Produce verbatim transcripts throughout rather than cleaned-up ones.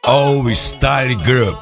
All Style Group.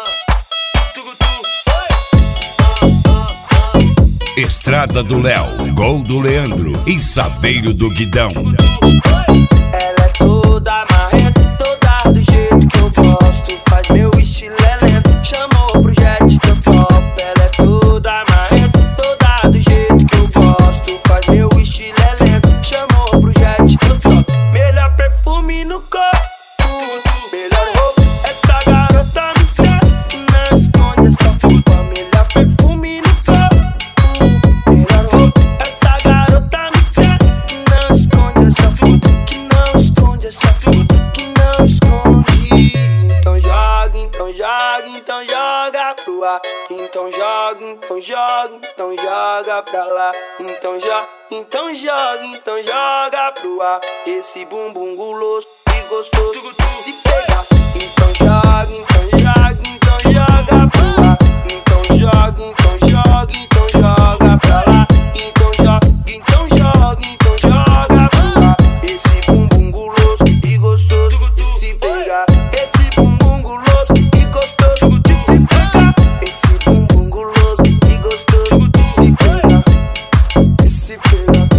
Estrada do Léo, Gol do Leandro e Saveiro do Guidão. Ela é toda marrenta, toda do jeito que eu gosto. Faz meu estilo é lento, chamou pro jet que eu topo. Ela é toda marrenta, toda do jeito que eu gosto. Faz meu estilo é lento, chamou pro jet que eu topo. Melhor perfume no corpo, melhor roupa. Essa garota me quer, não esconde essa roupa. Melhor perfume no corpo, melhor roupa. Essa garota me quer, não esconde essa roupa. Que não esconde essa roupa, que não esconde. Então joga, então joga, então joga pro ar. Então joga, então joga, então joga pra lá. Então joga, então joga, então joga pro ar. Esse bumbum guloso e gostoso de se pegar. Então joga, então joga, então joga pro ar. Então joga, então joga, então joga pra lá. Então joga, então joga, então joga pro ar. Esse bumbum guloso e gostoso de se pegar. Esse bumbum guloso e gostoso de se pegar. Esse bumbum guloso e gostoso de se pegar. De se pegar.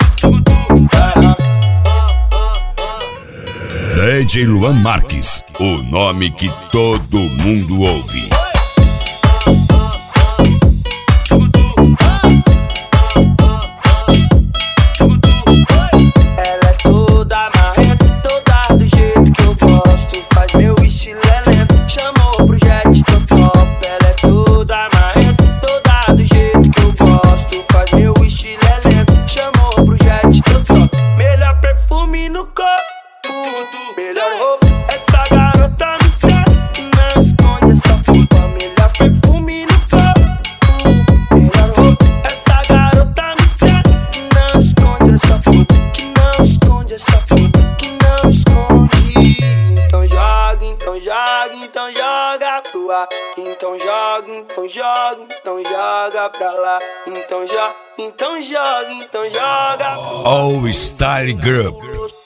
D J Luan Marques, o nome que todo mundo ouve. Ela é toda marrenta, toda do jeito que eu gosto. Faz meu estilo é lento, chamou pro jet que eu topo. Ela é toda marrenta, toda do jeito que eu gosto. Faz meu estilo é lento, chamou pro jet que eu topo. Melhor perfume no corpo, melhor roupa. Essa garota me quer, não esconde essa roupa. Melhor perfume no corpo, melhor roupa. Essa garota me quer, não esconde essa roupa. Que não esconde essa roupa, que não esconde. Então joga, então joga, então joga pro ar. Então joga, então joga, então joga pra lá. Então joga, então joga, então joga pro ar. All Style Group.